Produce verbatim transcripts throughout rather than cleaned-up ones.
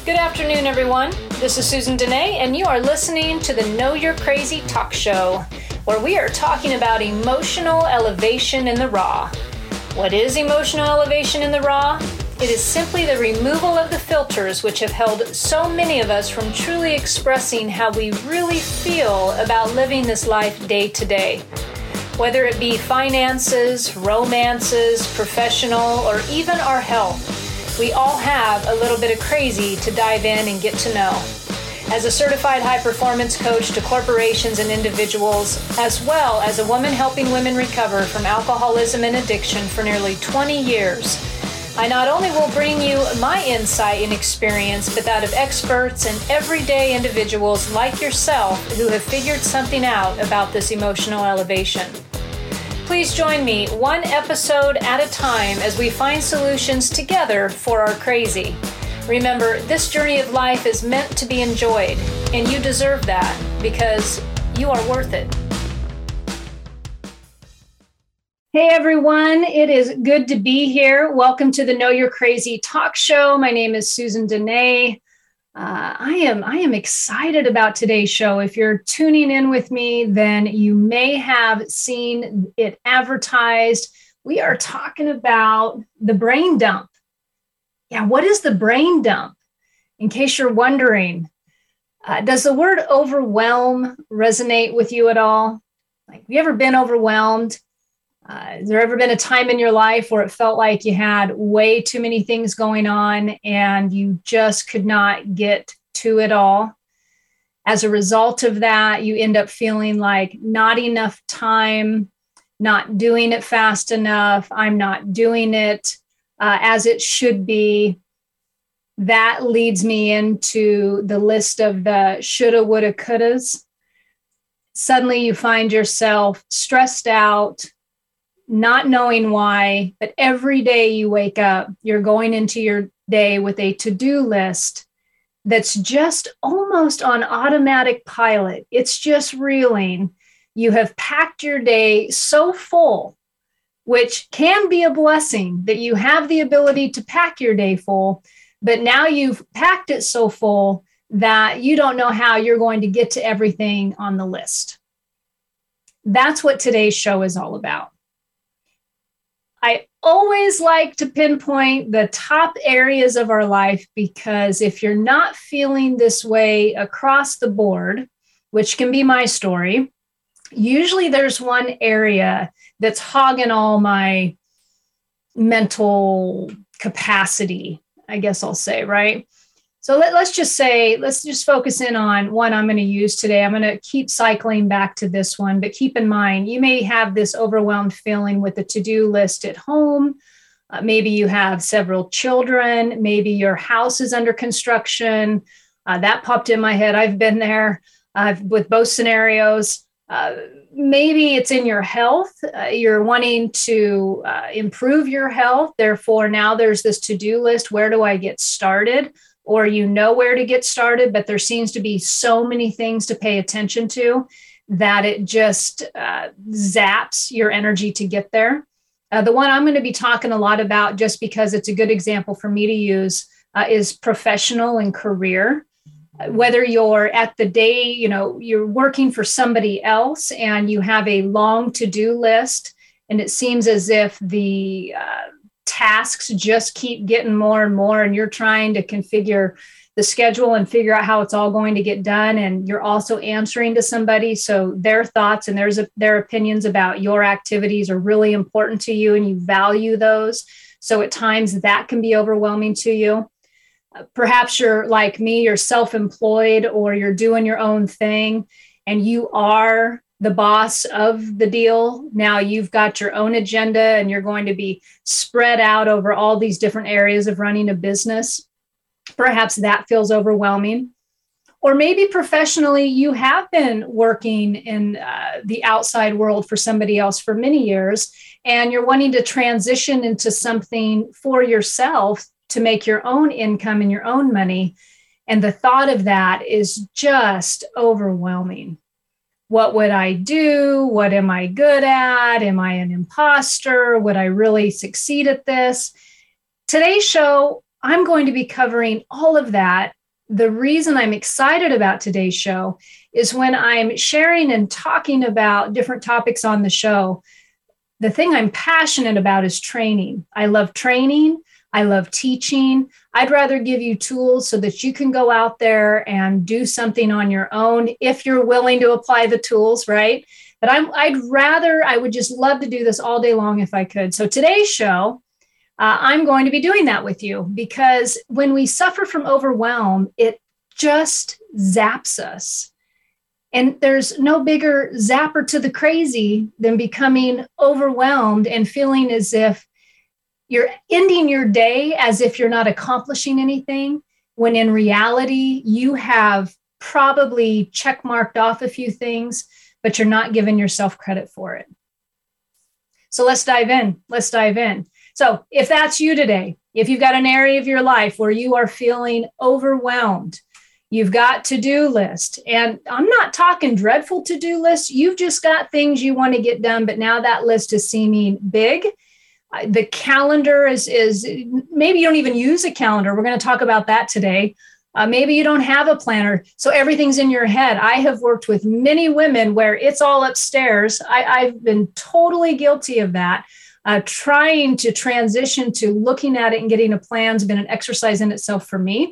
Good afternoon, everyone. This is Susan Dene, and you are listening to the Know You're Crazy talk show, where we are talking about emotional elevation in the raw. What is emotional elevation in the raw? It is simply the removal of the filters which have held so many of us from truly expressing how we really feel about living this life day to day. Whether it be finances, romances, professional, or even our health, we all have a little bit of crazy to dive in and get to know. As a certified high-performance coach to corporations and individuals, as well as a woman helping women recover from alcoholism and addiction for nearly twenty years, I not only will bring you my insight and experience, but that of experts and everyday individuals like yourself who have figured something out about this emotional elevation. Please join me one episode at a time as we find solutions together for our crazy. Remember, this journey of life is meant to be enjoyed, and you deserve that because you are worth it. Hey everyone, it is good to be here. Welcome to the Know You're Crazy talk show. My name is Susan Dene. Uh, I am I am excited about today's show. If you're tuning in with me, then you may have seen it advertised. We are talking about the brain dump. Yeah, what is the brain dump? In case you're wondering, uh, does the word overwhelm resonate with you at all? Like, have you ever been overwhelmed? Uh, has there ever been a time in your life where it felt like you had way too many things going on and you just could not get to it all? As a result of that, you end up feeling like not enough time, not doing it fast enough, I'm not doing it uh, as it should be. That leads me into the list of the shoulda, woulda, couldas. Suddenly you find yourself stressed out, not knowing why, but every day you wake up, you're going into your day with a to-do list that's just almost on automatic pilot. It's just reeling. You have packed your day so full, which can be a blessing that you have the ability to pack your day full, but now you've packed it so full that you don't know how you're going to get to everything on the list. That's what today's show is all about. I always like to pinpoint the top areas of our life because if you're not feeling this way across the board, which can be my story, usually there's one area that's hogging all my mental capacity, I guess I'll say, right? So let, let's just say, let's just focus in on one I'm going to use today. I'm going to keep cycling back to this one, but keep in mind, you may have this overwhelmed feeling with the to-do list at home. Uh, maybe you have several children. Maybe your house is under construction. Uh, that popped in my head. I've been there uh, with both scenarios. Uh, maybe it's in your health. Uh, you're wanting to uh, improve your health. Therefore, now there's this to-do list. Where do I get started? Or you know where to get started, but there seems to be so many things to pay attention to that it just uh, zaps your energy to get there. Uh, the one I'm going to be talking a lot about, just because it's a good example for me to use, uh, is professional and career. Whether you're at the day, you know, you're working for somebody else and you have a long to-do list, and it seems as if the uh, tasks just keep getting more and more, and you're trying to configure the schedule and figure out how it's all going to get done. And you're also answering to somebody. So their thoughts and there's a, their opinions about your activities are really important to you and you value those. So at times that can be overwhelming to you. Uh, perhaps you're like me, you're self-employed or you're doing your own thing and you are the boss of the deal. Now you've got your own agenda and you're going to be spread out over all these different areas of running a business. Perhaps that feels overwhelming. Or maybe professionally, you have been working in uh, the outside world for somebody else for many years, and you're wanting to transition into something for yourself to make your own income and your own money. And the thought of that is just overwhelming. What would I do? What am I good at? Am I an imposter? Would I really succeed at this? Today's show, I'm going to be covering all of that the reason I'm excited about today's show is when I'm sharing and talking about different topics on the show, the thing I'm passionate about is training. I love training. I love teaching. I'd rather give you tools so that you can go out there and do something on your own if you're willing to apply the tools, right? But I'm, I'd rather, I would just love to do this all day long if I could. So today's show, uh, I'm going to be doing that with you, because when we suffer from overwhelm, it just zaps us. And there's no bigger zapper to the crazy than becoming overwhelmed and feeling as if you're ending your day as if you're not accomplishing anything, when in reality, you have probably checkmarked off a few things, but you're not giving yourself credit for it. So let's dive in. Let's dive in. So if that's you today, if you've got an area of your life where you are feeling overwhelmed, you've got to-do list, and I'm not talking dreadful to-do lists. You've just got things you want to get done, but now that list is seeming big. The calendar is, is maybe you don't even use a calendar. We're going to talk about that today. Uh, maybe you don't have a planner, so everything's in your head. I have worked with many women where it's all upstairs. I, I've been totally guilty of that. Uh, trying to transition to looking at it and getting a plan has been an exercise in itself for me.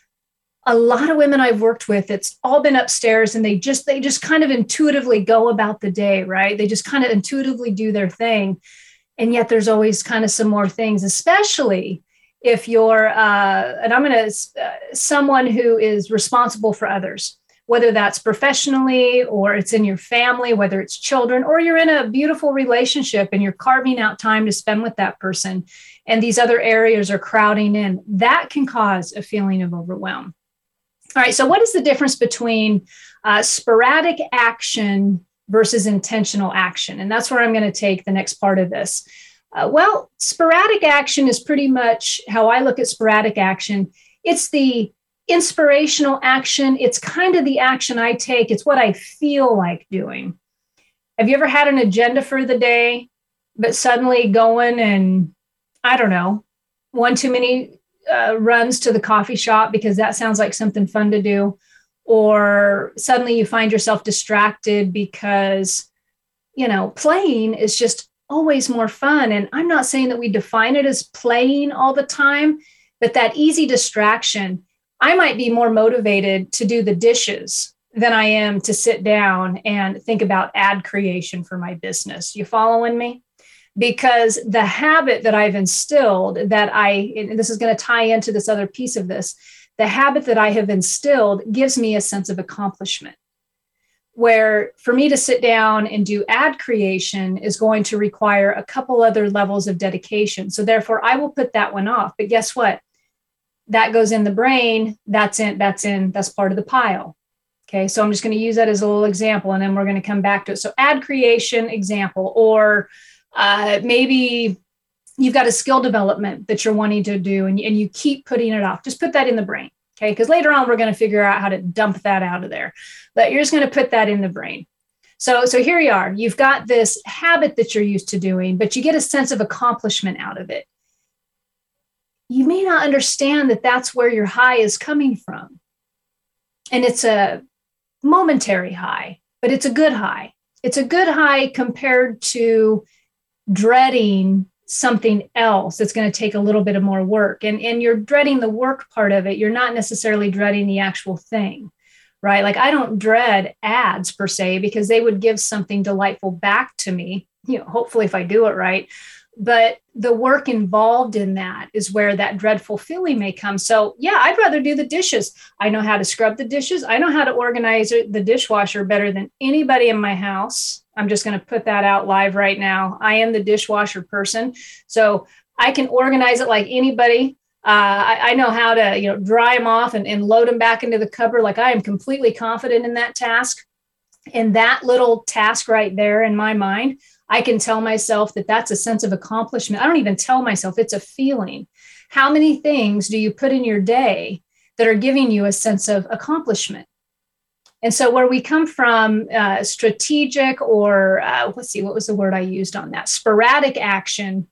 A lot of women I've worked with, it's all been upstairs, and they just they just kind of intuitively go about the day, right? They just kind of intuitively do their thing. And yet there's always kind of some more things, especially if you're, uh, and I'm going to, uh, someone who is responsible for others, whether that's professionally or it's in your family, whether it's children, or you're in a beautiful relationship and you're carving out time to spend with that person, and these other areas are crowding in. That can cause a feeling of overwhelm. All right, so what is the difference between uh, sporadic action versus intentional action? And that's where I'm going to take the next part of this. Uh, well, sporadic action is pretty much how I look at sporadic action. It's the inspirational action. It's kind of the action I take. It's what I feel like doing. Have you ever had an agenda for the day, but suddenly going and, I don't know, one too many uh, runs to the coffee shop because that sounds like something fun to do? Or suddenly you find yourself distracted because, you know, playing is just always more fun. And I'm not saying that we define it as playing all the time, but that easy distraction, I might be more motivated to do the dishes than I am to sit down and think about ad creation for my business. You following me? Because the habit that I've instilled that I, and this is going to tie into this other piece of this, the habit that I have instilled gives me a sense of accomplishment, where for me to sit down and do ad creation is going to require a couple other levels of dedication. So therefore I will put that one off. But guess what? That goes in the brain. That's in, that's in, that's part of the pile. Okay. So I'm just going to use that as a little example, and then we're going to come back to it. So ad creation example, or uh, maybe you've got a skill development that you're wanting to do, and, and you keep putting it off. Just put that in the brain. Okay. Because later on, we're going to figure out how to dump that out of there, but you're just going to put that in the brain. So, so here you are, you've got this habit that you're used to doing, but you get a sense of accomplishment out of it. You may not understand that that's where your high is coming from. And it's a momentary high, but it's a good high. It's a good high compared to dreading something else that's going to take a little bit of more work. And, and you're dreading the work part of it. You're not necessarily dreading the actual thing, right? Like I don't dread ads per se, because they would give something delightful back to me, you know, hopefully if I do it right. But the work involved in that is where that dreadful feeling may come. So yeah, I'd rather do the dishes. I know how to scrub the dishes. I know how to organize the dishwasher better than anybody in my house. I'm just going to put that out live right now. I am the dishwasher person. So I can organize it like anybody. Uh, I, I know how to, you know, dry them off and, and load them back into the cupboard. Like I am completely confident in that task. And that little task right there in my mind, I can tell myself that that's a sense of accomplishment. I don't even tell myself, it's a feeling. How many things do you put in your day that are giving you a sense of accomplishment? And so where we come from, uh, strategic or uh, let's see, what was the word I used on that? Sporadic action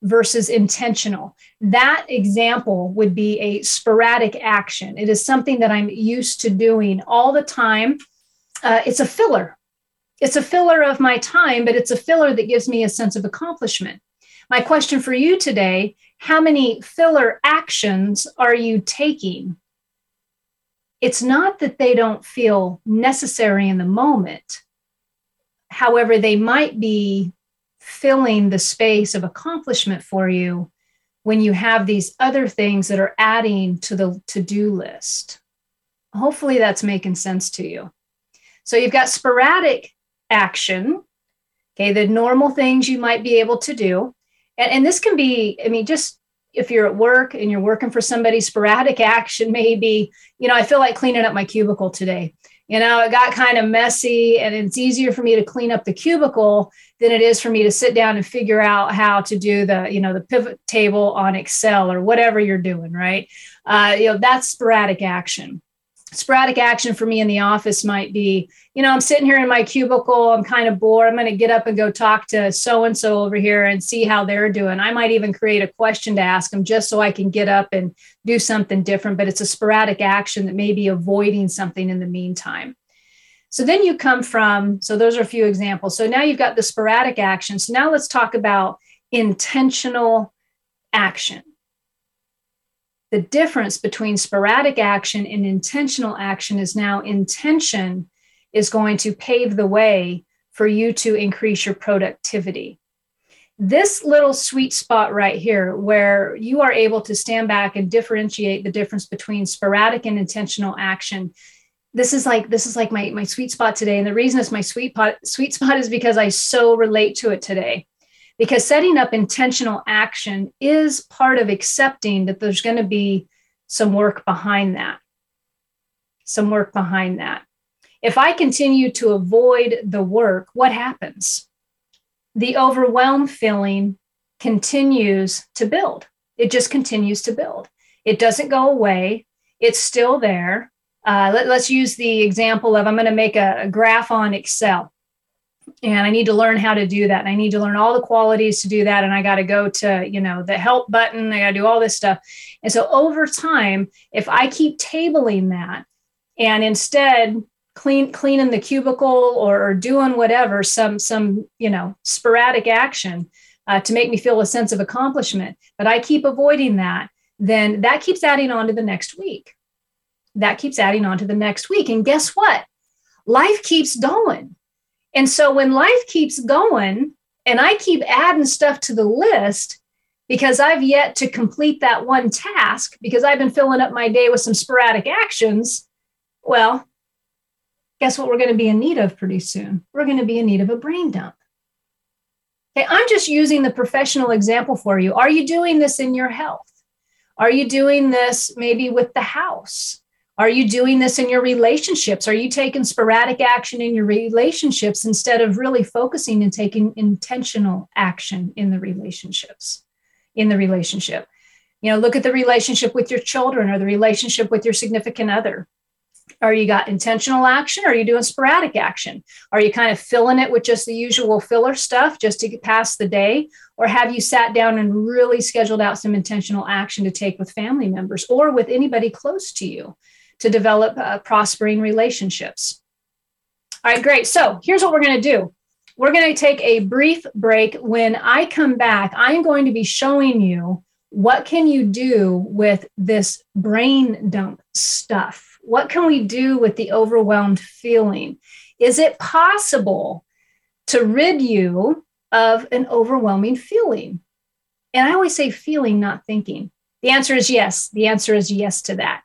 versus intentional. That example would be a sporadic action. It is something that I'm used to doing all the time. Uh, it's a filler. It's a filler of my time, but it's a filler that gives me a sense of accomplishment. My question for you today, how many filler actions are you taking? It's not that they don't feel necessary in the moment. However, they might be filling the space of accomplishment for you when you have these other things that are adding to the to-do list. Hopefully that's making sense to you. So you've got sporadic action, okay, the normal things you might be able to do. And, and this can be, I mean, just if you're at work and you're working for somebody, sporadic action may be, you know, I feel like cleaning up my cubicle today. You know, it got kind of messy and it's easier for me to clean up the cubicle than it is for me to sit down and figure out how to do the, you know, the pivot table on Excel or whatever you're doing, right? Uh, you know, that's sporadic action. Sporadic action for me in the office might be, you know, I'm sitting here in my cubicle, I'm kind of bored. I'm going to get up and go talk to so-and-so over here and see how they're doing. I might even create a question to ask them just so I can get up and do something different, but it's a sporadic action that may be avoiding something in the meantime. So then you come from, so those are a few examples. So now you've got the sporadic action. So now let's talk about intentional action. The difference between sporadic action and intentional action is now intention is going to pave the way for you to increase your productivity. This little sweet spot right here, where you are able to stand back and differentiate the difference between sporadic and intentional action. This is like, this is like my, my sweet spot today. And the reason it's my sweet spot, sweet spot is because I so relate to it today. Because setting up intentional action is part of accepting that there's going to be some work behind that. Some work behind that. If I continue to avoid the work, what happens? The overwhelmed feeling continues to build. It just continues to build. It doesn't go away. It's still there. Uh, let, let's use the example of I'm going to make a, a graph on Excel. And I need to learn how to do that. And I need to learn all the qualities to do that. And I got to go to, you know, the help button. I got to do all this stuff. And so over time, if I keep tabling that and instead clean, cleaning the cubicle or, or doing whatever, some, some, you know, sporadic action uh, to make me feel a sense of accomplishment, but I keep avoiding that, then that keeps adding on to the next week. That keeps adding on to the next week. And guess what? Life keeps going. And so when life keeps going and I keep adding stuff to the list because I've yet to complete that one task because I've been filling up my day with some sporadic actions, well, guess what we're going to be in need of pretty soon? We're going to be in need of a brain dump. Okay, I'm just using the professional example for you. Are you doing this in your health? Are you doing this maybe with the house? Are you doing this in your relationships? Are you taking sporadic action in your relationships instead of really focusing and taking intentional action in the relationships, in the relationship? You know, look at the relationship with your children or the relationship with your significant other. Are you got intentional action? Or are you doing sporadic action? Are you kind of filling it with just the usual filler stuff just to get past the day? Or have you sat down and really scheduled out some intentional action to take with family members or with anybody close to you to develop uh, prospering relationships? All right, great. So here's what we're going to do. We're going to take a brief break. When I come back, I'm going to be showing you what can you do with this brain dump stuff? What can we do with the overwhelmed feeling? Is it possible to rid you of an overwhelming feeling? And I always say feeling, not thinking. The answer is yes. The answer is yes to that.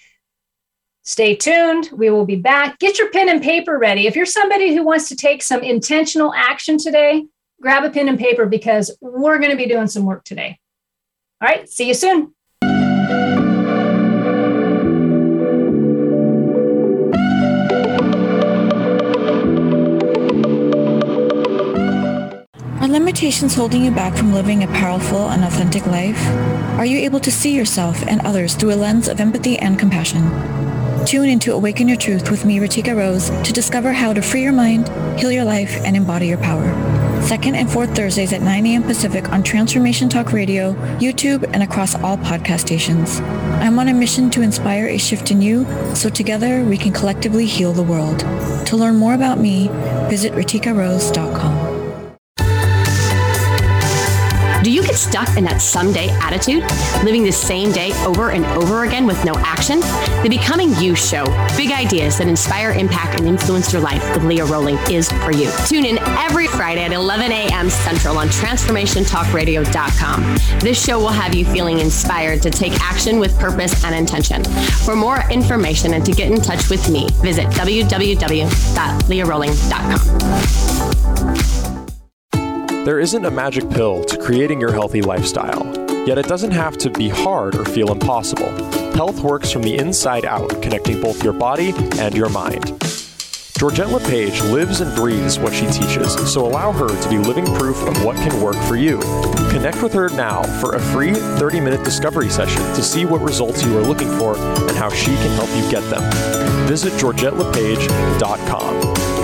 Stay tuned. We will be back. Get your pen and paper ready. If you're somebody who wants to take some intentional action today, grab a pen and paper because we're going to be doing some work today. All right. See you soon. Our limitations holding you back from living a powerful and authentic life? Are you able to see yourself and others through a lens of empathy and compassion? Tune into Awaken Your Truth with me, Ritika Rose, to discover how to free your mind, heal your life, and embody your power. Second and fourth Thursdays at nine a.m. Pacific on Transformation Talk Radio, YouTube, and across all podcast stations. I'm on a mission to inspire a shift in you, so together we can collectively heal the world. To learn more about me, visit ritika rose dot com. Do you get stuck in that someday attitude, living the same day over and over again with no action? The Becoming You Show, big ideas that inspire, impact, and influence your life with Leah Rowling is for you. Tune in every Friday at eleven a.m. Central on transformation talk radio dot com. This show will have you feeling inspired to take action with purpose and intention. For more information and to get in touch with me, visit w w w dot leah rowling dot com. There isn't a magic pill to creating your healthy lifestyle, yet it doesn't have to be hard or feel impossible. Health works from the inside out, connecting both your body and your mind. Georgette LePage lives and breathes what she teaches, so allow her to be living proof of what can work for you. Connect with her now for a free thirty-minute discovery session to see what results you are looking for and how she can help you get them. Visit georgette lepage dot com.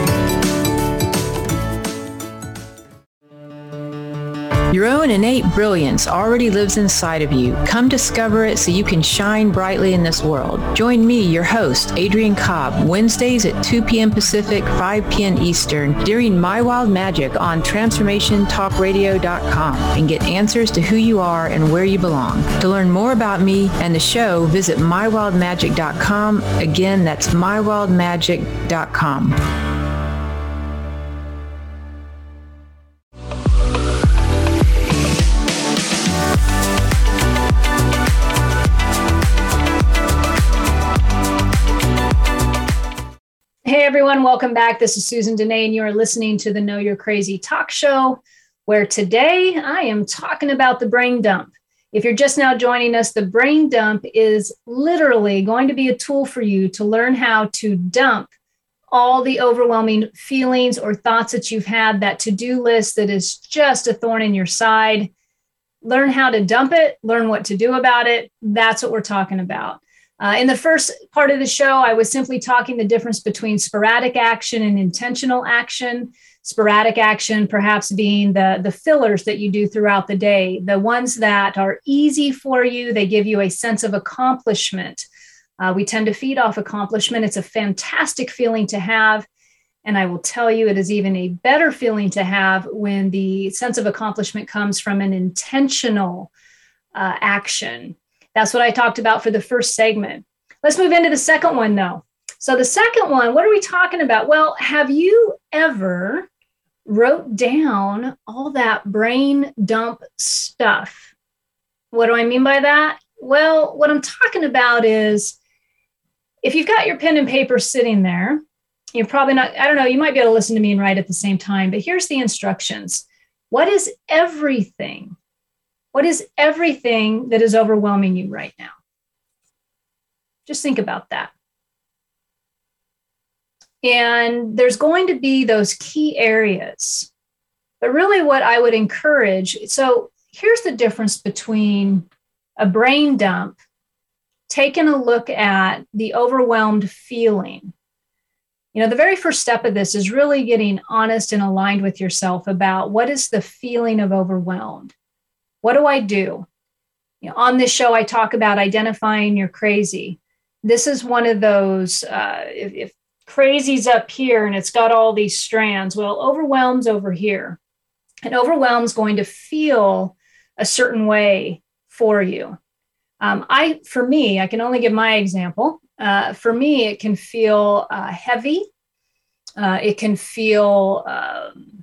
Your own innate brilliance already lives inside of you. Come discover it so you can shine brightly in this world. Join me, your host, Adrienne Cobb, Wednesdays at two p.m. Pacific, five p.m. Eastern, during My Wild Magic on transformation talk radio dot com, and get answers to who you are and where you belong. To learn more about me and the show, visit my wild magic dot com. Again, that's my wild magic dot com. Hey everyone, welcome back. This is Susan Dene, and you are listening to the Know You're Crazy talk show, where today I am talking about the brain dump. If you're just now joining us, the brain dump is literally going to be a tool for you to learn how to dump all the overwhelming feelings or thoughts that you've had, that to-do list that is just a thorn in your side. Learn how to dump it, learn what to do about it. That's what we're talking about. Uh, in the first part of the show, I was simply talking the difference between sporadic action and intentional action. Sporadic action perhaps being the, the fillers that you do throughout the day, the ones that are easy for you. They give you a sense of accomplishment. Uh, we tend to feed off accomplishment. It's a fantastic feeling to have. And I will tell you, it is even a better feeling to have when the sense of accomplishment comes from an intentional uh, action. That's what I talked about for the first segment. Let's move into the second one, though. So the second one, what are we talking about? Well, have you ever wrote down all that brain dump stuff? What do I mean by that? Well, what I'm talking about is if you've got your pen and paper sitting there, you're probably not, I don't know, you might be able to listen to me and write at the same time, but here's the instructions. What is everything? What is everything that is overwhelming you right now? Just think about that. And there's going to be those key areas. But really what I would encourage, so here's the difference between a brain dump, taking a look at the overwhelmed feeling. You know, the very first step of this is really getting honest and aligned with yourself about what is the feeling of overwhelmed. What do I do? You know, on this show, I talk about identifying your crazy. This is one of those, uh, if, if crazy's up here and it's got all these strands, well, overwhelm's over here. And overwhelm's going to feel a certain way for you. Um, I, for me, I can only give my example. Uh, for me, it can feel uh, heavy. Uh, it can feel um,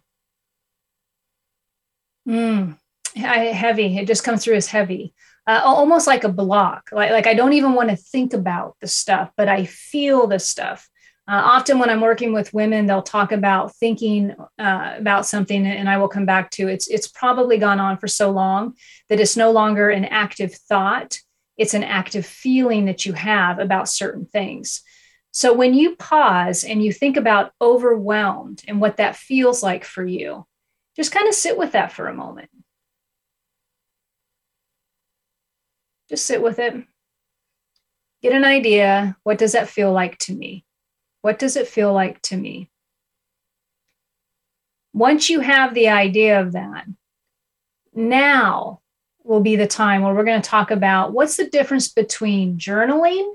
mm, heavy. It just comes through as heavy, uh, almost like a block. Like, like I don't even want to think about the stuff, but I feel the stuff. Uh, often when I'm working with women, they'll talk about thinking uh, about something, and I will come back to it's. It's probably gone on for so long that it's no longer an active thought. It's an active feeling that you have about certain things. So when you pause and you think about overwhelmed and what that feels like for you, Just kind of sit with that for a moment. Just sit with it. Get an idea. What does that feel like to me? What does it feel like to me? Once you have the idea of that, now will be the time where we're going to talk about what's the difference between journaling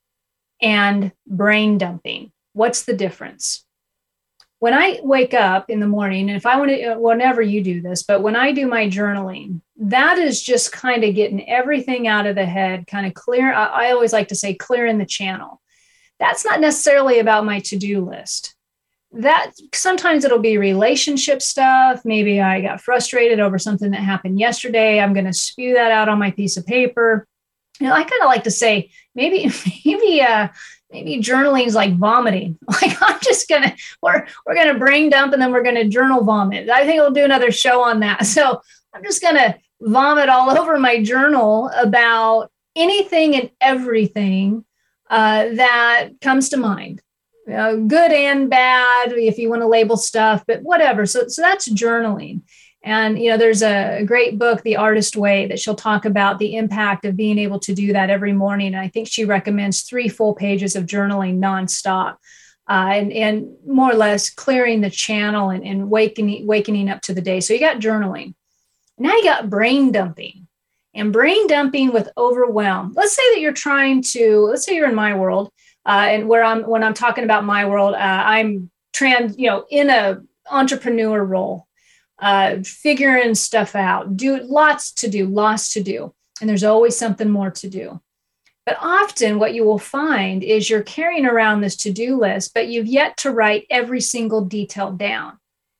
and brain dumping. What's the difference? When I wake up in the morning, and if I want to, whenever you do this, but when I do my journaling, that is just kind of getting everything out of the head, kind of clear. I, I always like to say clearing the channel. That's not necessarily about my to-do list. That sometimes it'll be relationship stuff. Maybe I got frustrated over something that happened yesterday. I'm going to spew that out on my piece of paper. You know, I kind of like to say maybe, maybe, uh, maybe journaling is like vomiting. Like I'm just gonna, we're we're gonna brain dump and then we're gonna journal vomit. I think we'll do another show on that. So I'm just gonna vomit all over my journal about anything and everything uh, that comes to mind. You know, good and bad, if you want to label stuff, but whatever. So, so that's journaling. And, you know, there's a great book, The Artist Way, that she'll talk about the impact of being able to do that every morning. And I think she recommends three full pages of journaling nonstop uh, and, and more or less clearing the channel and, and wakening, wakening up to the day. So you got journaling. Now you got brain dumping. And brain dumping with overwhelm. Let's say that you're trying to, let's say you're in my world. Uh, and where I'm, when I'm talking about my world, uh, I'm trans, you know, in a entrepreneur role, uh, figuring stuff out, do lots to do, lots to do. And there's always something more to do. But often what you will find is you're carrying around this to-do list, but you've yet to write every single detail down.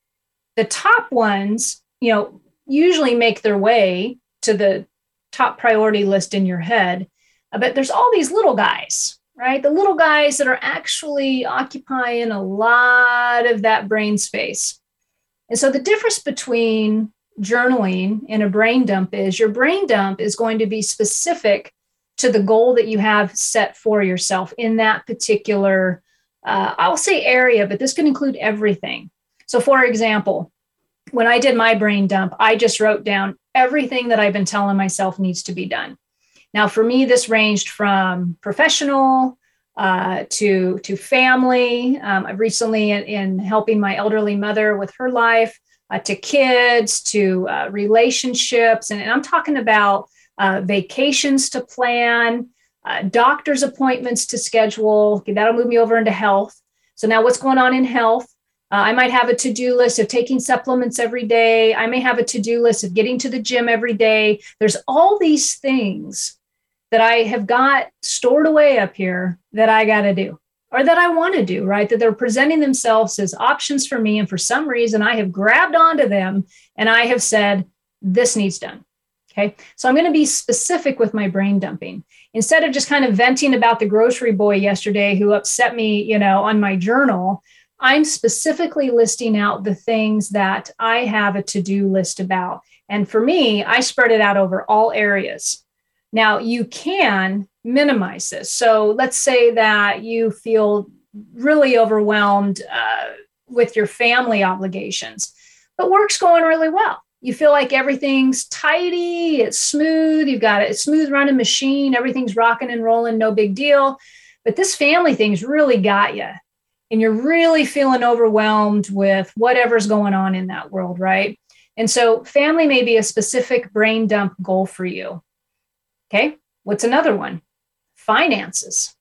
The top ones, you know, usually make their way to the top priority list in your head, but there's all these little guys. Right? The little guys that are actually occupying a lot of that brain space. And so the difference between journaling and a brain dump is your brain dump is going to be specific to the goal that you have set for yourself in that particular, uh, I'll say area, but this can include everything. So for example, when I did my brain dump, I just wrote down everything that I've been telling myself needs to be done. Now, for me, this ranged from professional uh, to, to family. Um, I've recently, in, in helping my elderly mother with her life, uh, to kids, to uh, relationships. And, and I'm talking about uh, vacations to plan, uh, doctor's appointments to schedule. Okay, that'll move me over into health. So now what's going on in health? Uh, I might have a to-do list of taking supplements every day. I may have a to-do list of getting to the gym every day. There's all these things that I have got stored away up here that I got to do or that I want to do, right? That they're presenting themselves as options for me. And for some reason, I have grabbed onto them and I have said, this needs done. Okay. So I'm going to be specific with my brain dumping. Instead of just kind of venting about the grocery boy yesterday who upset me, you know, on my journal, I'm specifically listing out the things that I have a to-do list about. And for me, I spread it out over all areas. Now, you can minimize this. So let's say that you feel really overwhelmed uh, with your family obligations, but work's going really well. You feel like everything's tidy, it's smooth, you've got a smooth running machine, everything's rocking and rolling, no big deal. But this family thing's really got you. And you're really feeling overwhelmed with whatever's going on in that world, right? And so family may be a specific brain dump goal for you. Okay, what's another one? Finances.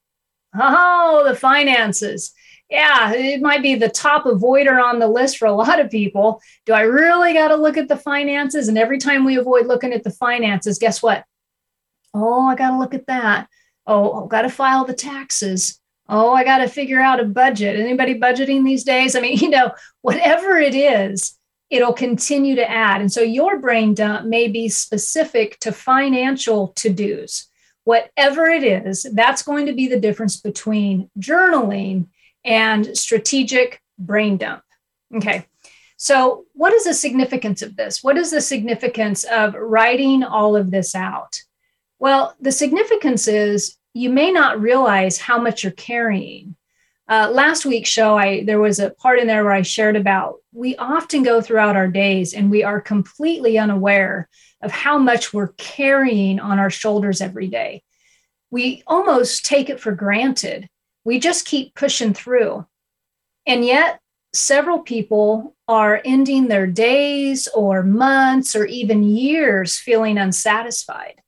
Oh, the finances. Yeah, it might be the top avoider on the list for a lot of people. Do I really got to look at the finances? And every time we avoid looking at the finances, guess what? Oh, I got to look at that. Oh, got to file the taxes. Oh, I got to figure out a budget. Anybody budgeting these days? I mean, you know, whatever it is, it'll continue to add. And so your brain dump may be specific to financial to-dos. Whatever it is, that's going to be the difference between journaling and strategic brain dump. Okay. So what is the significance of this? What is the significance of writing all of this out? Well, the significance is you may not realize how much you're carrying. Uh, last week's show, I there was a part in there where I shared about we often go throughout our days and we are completely unaware of how much we're carrying on our shoulders every day. We almost take it for granted. We just keep pushing through. And yet, several people are ending their days or months or even years feeling unsatisfied.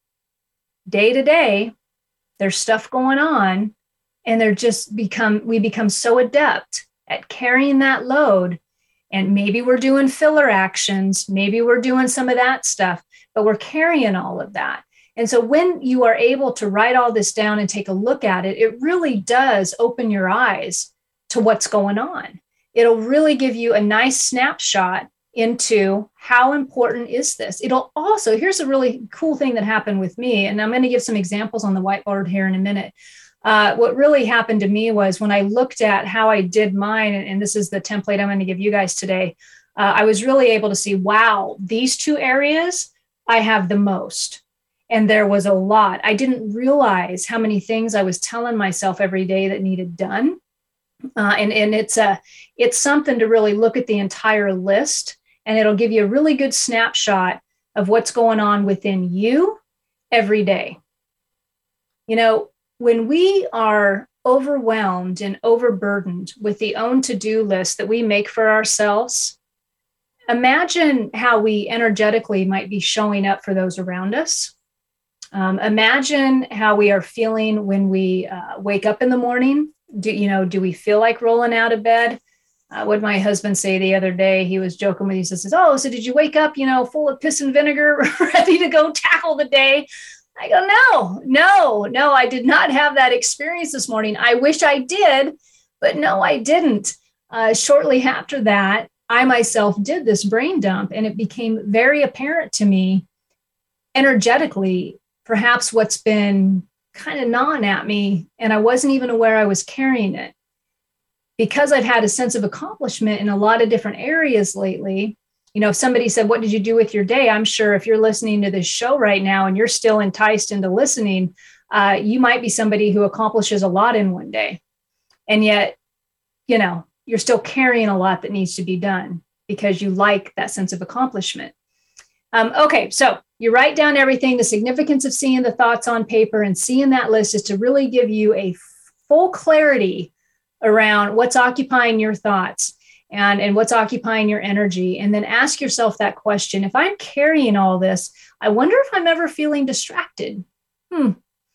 Day to day, there's stuff going on. And they're just become, we become so adept at carrying that load. And maybe we're doing filler actions. Maybe we're doing some of that stuff, but we're carrying all of that. And so when you are able to write all this down and take a look at it, it really does open your eyes to what's going on. It'll really give you a nice snapshot into how important is this. It'll also, here's a really cool thing that happened with me. And I'm going to give some examples on the whiteboard here in a minute. Uh, what really happened to me was when I looked at how I did mine, and, and this is the template I'm going to give you guys today, uh, I was really able to see, wow, these two areas I have the most. And there was a lot. I didn't realize how many things I was telling myself every day that needed done. Uh, and and it's, a, it's something to really look at the entire list, and it'll give you a really good snapshot of what's going on within you every day. You know, when we are overwhelmed and overburdened with the own to-do list that we make for ourselves, imagine how we energetically might be showing up for those around us. Um, imagine how we are feeling when we uh, wake up in the morning. Do you know, do we feel like rolling out of bed? Uh, what did my husband say the other day? He was joking with me. He says, oh, so did you wake up, you know, full of piss and vinegar, ready to go tackle the day? I go, no, no, no, I did not have that experience this morning. I wish I did, but no, I didn't. Uh, shortly after that, I myself did this brain dump, and it became very apparent to me energetically, perhaps what's been kind of gnawing at me, and I wasn't even aware I was carrying it. Because I've had a sense of accomplishment in a lot of different areas lately. You know, if somebody said, what did you do with your day? I'm sure if you're listening to this show right now and you're still enticed into listening, uh, you might be somebody who accomplishes a lot in one day. And yet, you know, you're still carrying a lot that needs to be done because you like that sense of accomplishment. Um, okay, so you write down everything. The significance of seeing the thoughts on paper and seeing that list is to really give you a full clarity around what's occupying your thoughts. And, and what's occupying your energy. And then ask yourself that question. If I'm carrying all this, I wonder if I'm ever feeling distracted. Hmm.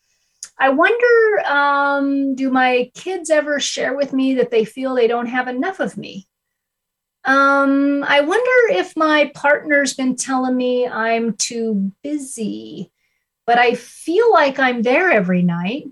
I wonder, um, do my kids ever share with me that they feel they don't have enough of me? Um, I wonder if my partner's been telling me I'm too busy, but I feel like I'm there every night.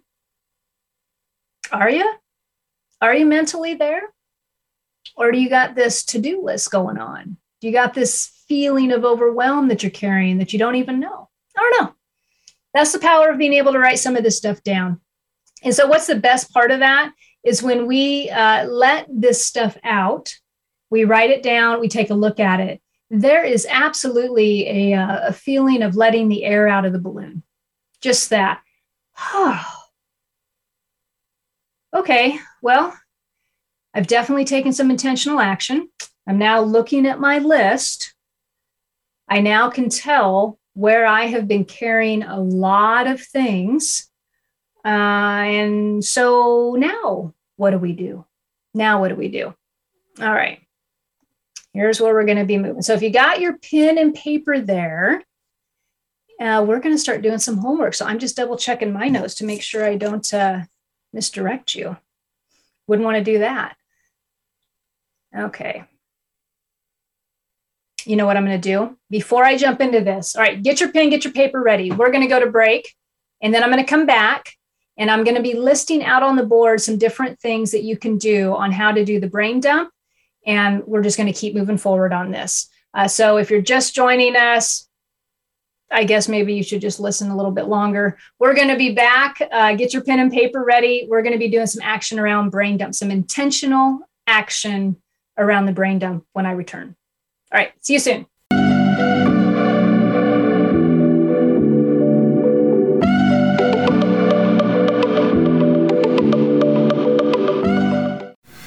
Are you? Are you mentally there? Or do you got this to-do list going on? Do you got this feeling of overwhelm that you're carrying that you don't even know? I don't know. That's the power of being able to write some of this stuff down. And so what's the best part of that is when we uh, let this stuff out, we write it down, we take a look at it. There is absolutely a, a feeling of letting the air out of the balloon. Just that. Okay, well, I've definitely taken some intentional action. I'm now looking at my list. I now can tell where I have been carrying a lot of things. Uh, and so now what do we do? Now what do we do? All right. Here's where we're going to be moving. So if you got your pen and paper there, uh, we're going to start doing some homework. So I'm just double checking my notes to make sure I don't uh, misdirect you. Wouldn't want to do that. Okay. You know what I'm going to do? Before I jump into this, all right, get your pen, get your paper ready. We're going to go to break, and then I'm going to come back, and I'm going to be listing out on the board some different things that you can do on how to do the brain dump, and we're just going to keep moving forward on this. Uh, so if you're just joining us, I guess maybe you should just listen a little bit longer. We're going to be back. Uh, get your pen and paper ready. We're going to be doing some action around brain dump, some intentional action around the brain dump when I return. All right, see you soon.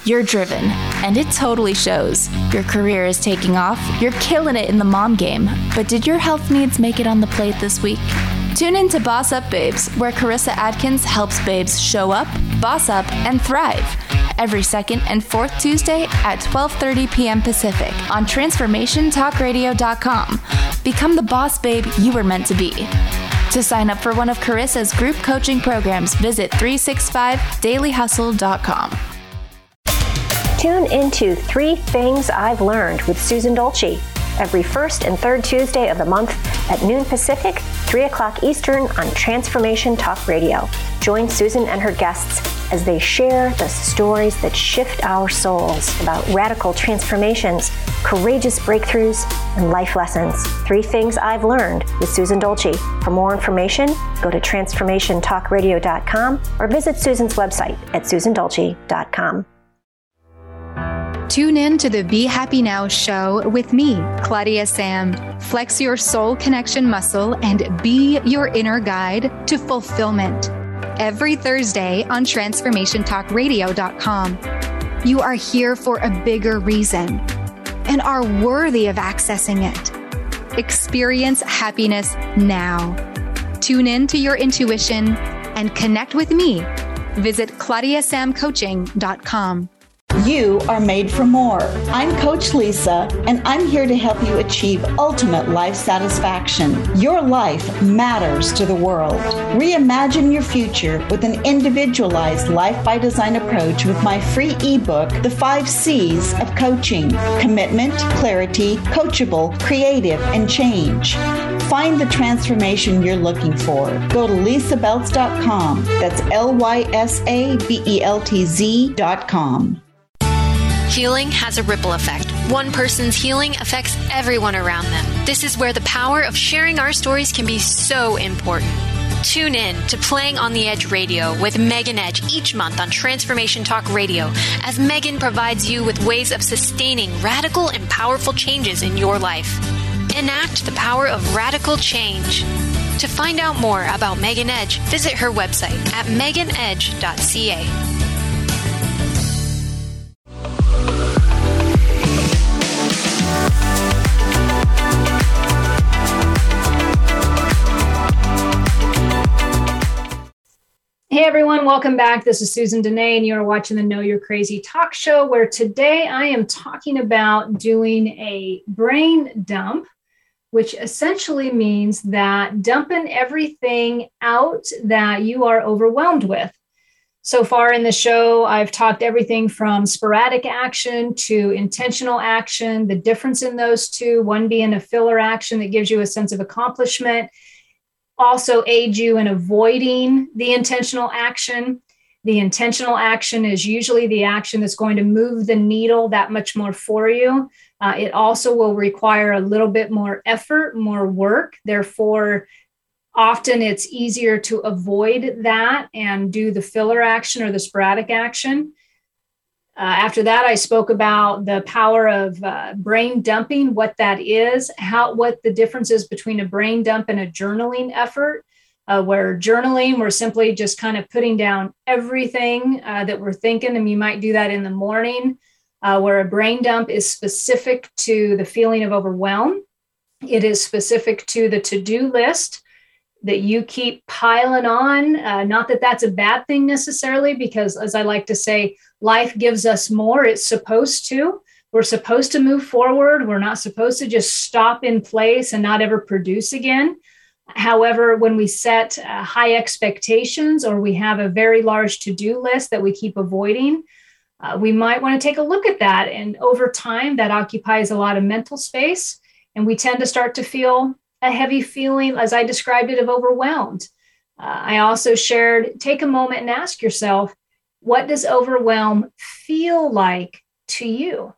You're driven, and it totally shows. Your career is taking off, you're killing it in the mom game. But did your health needs make it on the plate this week? Tune in to Boss Up Babes, where Carissa Adkins helps babes show up, boss up, and thrive. Every second and fourth Tuesday at twelve thirty p.m. Pacific on transformation talk radio dot com. Become the boss babe you were meant to be. To sign up for one of Carissa's group coaching programs, visit three sixty-five daily hustle dot com. Tune into Three Things I've Learned with Susan Dolce every first and third Tuesday of the month at noon Pacific, three o'clock Eastern on Transformation Talk Radio. Join Susan and her guests as they share the stories that shift our souls about radical transformations, courageous breakthroughs, and life lessons. Three Things I've Learned with Susan Dolce. For more information, go to transformation talk radio dot com or visit Susan's website at susan dolce dot com. Tune in to the Be Happy Now show with me, Claudia Sam. Flex your soul connection muscle and be your inner guide to fulfillment. Every Thursday on transformation talk radio dot com. You are here for a bigger reason and are worthy of accessing it. Experience happiness now. Tune in to your intuition and connect with me. Visit claudia sam coaching dot com. You are made for more. I'm Coach Lisa, and I'm here to help you achieve ultimate life satisfaction. Your life matters to the world. Reimagine your future with an individualized Life by Design approach with my free ebook, The Five C's of Coaching: Commitment, Clarity, Coachable, Creative, and Change. Find the transformation you're looking for. Go to lisa beltz dot com. That's L Y S A B E L T Z dot com. Healing has a ripple effect. One person's healing affects everyone around them. This is where the power of sharing our stories can be so important. Tune in to Playing on the Edge Radio with Megan Edge each month on Transformation Talk Radio, as Megan provides you with ways of sustaining radical and powerful changes in your life. Enact the power of radical change. To find out more about Megan Edge, visit her website at megan edge dot c a. Hey everyone, welcome back. This is Susan Dene, and you're watching the Know You're Crazy talk show, where today I am talking about doing a brain dump, which essentially means that dumping everything out that you are overwhelmed with. So far in the show, I've talked everything from sporadic action to intentional action, the difference in those two, one being a filler action that gives you a sense of accomplishment, also aid you in avoiding the intentional action. The intentional action is usually the action that's going to move the needle that much more for you. Uh, it also will require a little bit more effort, more work. Therefore, often it's easier to avoid that and do the filler action or the sporadic action. Uh, after that, I spoke about the power of uh, brain dumping, what that is, how what the difference is between a brain dump and a journaling effort, uh, where journaling, we're simply just kind of putting down everything uh, that we're thinking, and you might do that in the morning, uh, where a brain dump is specific to the feeling of overwhelm. It is specific to the to-do list that you keep piling on. Uh, not that that's a bad thing necessarily, because as I like to say, life gives us more. It's supposed to. We're supposed to move forward. We're not supposed to just stop in place and not ever produce again. However, when we set uh, high expectations, or we have a very large to-do list that we keep avoiding, uh, we might want to take a look at that. And over time, that occupies a lot of mental space. And we tend to start to feel a heavy feeling, as I described it, of overwhelmed. Uh, I also shared, take a moment and ask yourself, what does overwhelm feel like to you?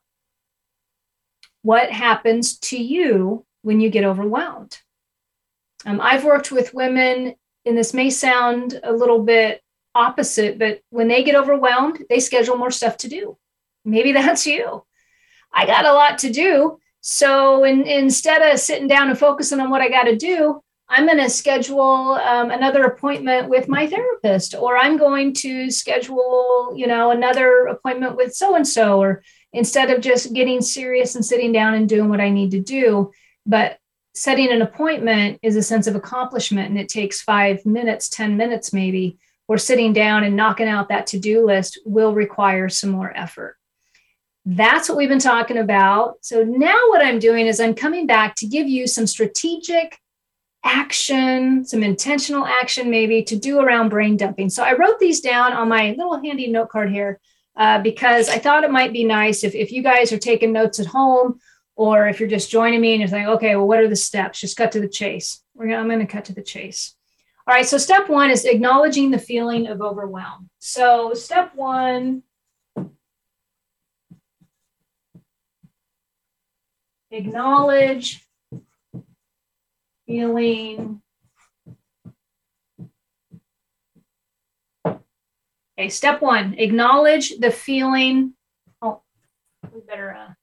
What happens to you when you get overwhelmed? Um, I've worked with women, and this may sound a little bit opposite, but when they get overwhelmed, they schedule more stuff to do. Maybe that's you. I got a lot to do. So in, instead of sitting down and focusing on what I got to do, I'm going to schedule um, another appointment with my therapist, or I'm going to schedule, you know, another appointment with so-and-so, or instead of just getting serious and sitting down and doing what I need to do. But setting an appointment is a sense of accomplishment, and it takes five minutes, ten minutes maybe, or sitting down and knocking out that to-do list will require some more effort. That's what we've been talking about. So now what I'm doing is I'm coming back to give you some strategic action, some intentional action maybe to do around brain dumping. So I wrote these down on my little handy note card here uh, because I thought it might be nice if, if you guys are taking notes at home, or if you're just joining me and you're saying, okay, well, what are the steps? Just cut to the chase. We're gonna, I'm going to cut to the chase. All right. So step one is acknowledging the feeling of overwhelm. So step one, acknowledge feeling. Okay, step one, acknowledge the feeling. Oh, we better, uh,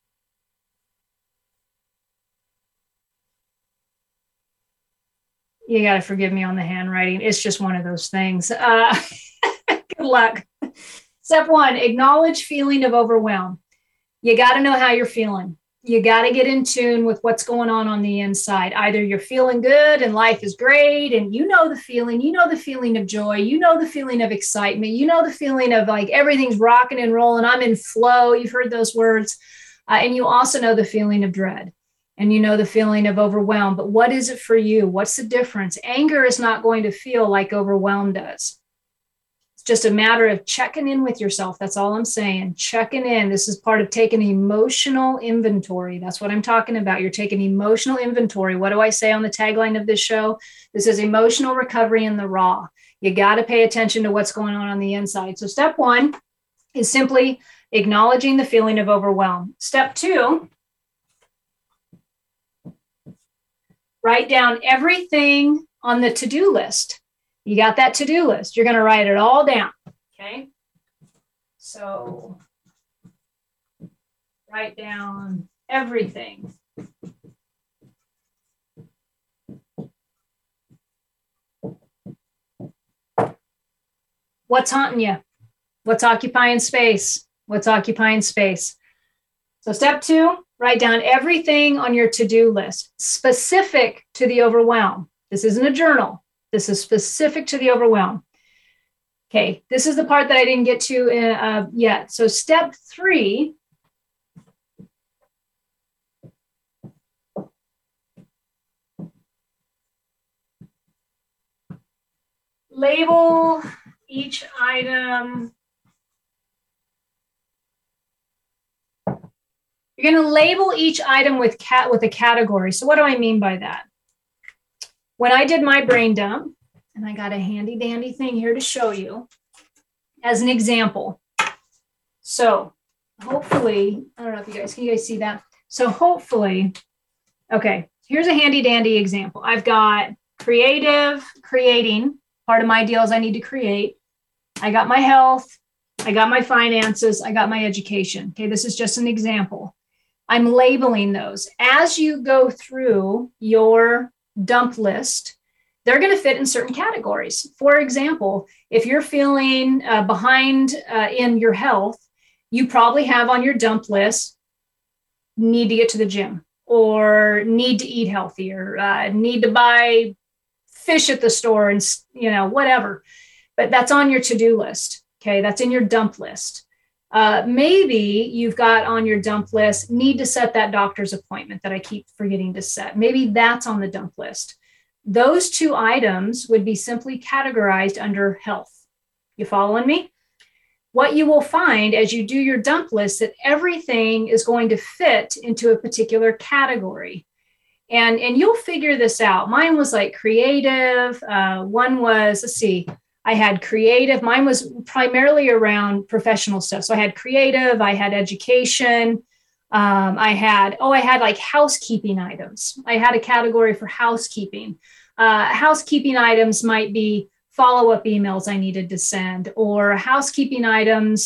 you got to forgive me on the handwriting. It's just one of those things. Uh, good luck. Step one, acknowledge feeling of overwhelm. You got to know how you're feeling. You got to get in tune with what's going on on the inside. Either you're feeling good and life is great, and you know the feeling, you know the feeling of joy, you know the feeling of excitement, you know the feeling of like everything's rocking and rolling, I'm in flow. You've heard those words. Uh, and you also know the feeling of dread, and you know the feeling of overwhelm. But what is it for you? What's the difference? Anger is not going to feel like overwhelm does. It's just a matter of checking in with yourself. That's all I'm saying. Checking in. This is part of taking emotional inventory. That's what I'm talking about. You're taking emotional inventory. What do I say on the tagline of this show? This is emotional recovery in the raw. You got to pay attention to what's going on on the inside. So step one is simply acknowledging the feeling of overwhelm. Step two, write down everything on the to-do list. You got that to-do list. You're going to write it all down. Okay. So write down everything. What's haunting you? What's occupying space? What's occupying space? So step two, write down everything on your to-do list specific to the overwhelm. This isn't a journal. This is specific to the overwhelm. Okay, this is the part that I didn't get to uh, yet. So step three, label each item. You're going to label each item with cat with a category. So what do I mean by that? When I did my brain dump, and I got a handy dandy thing here to show you as an example. So hopefully, I don't know if you guys, can you guys see that? So hopefully, okay, here's a handy dandy example. I've got creative, creating. Part of my deal is I need to create. I got my health. I got my finances. I got my education. Okay, this is just an example. I'm labeling those. As you go through your dump list, they're going to fit in certain categories. For example, if you're feeling uh, behind uh, in your health, you probably have on your dump list, need to get to the gym, or need to eat healthier, uh, need to buy fish at the store, and, you know, whatever. But that's on your to-do list. Okay, that's in your dump list. Uh, maybe you've got on your dump list, need to set that doctor's appointment that I keep forgetting to set. Maybe that's on the dump list. Those two items would be simply categorized under health. You following me? What you will find as you do your dump list, that everything is going to fit into a particular category. And, and you'll figure this out. Mine was like creative. Uh, one was, let's see, I had creative. Mine was primarily around professional stuff. So I had creative, I had education. Um, I had, oh, I had like housekeeping items. I had a category for housekeeping. Uh, housekeeping items might be follow-up emails I needed to send, or housekeeping items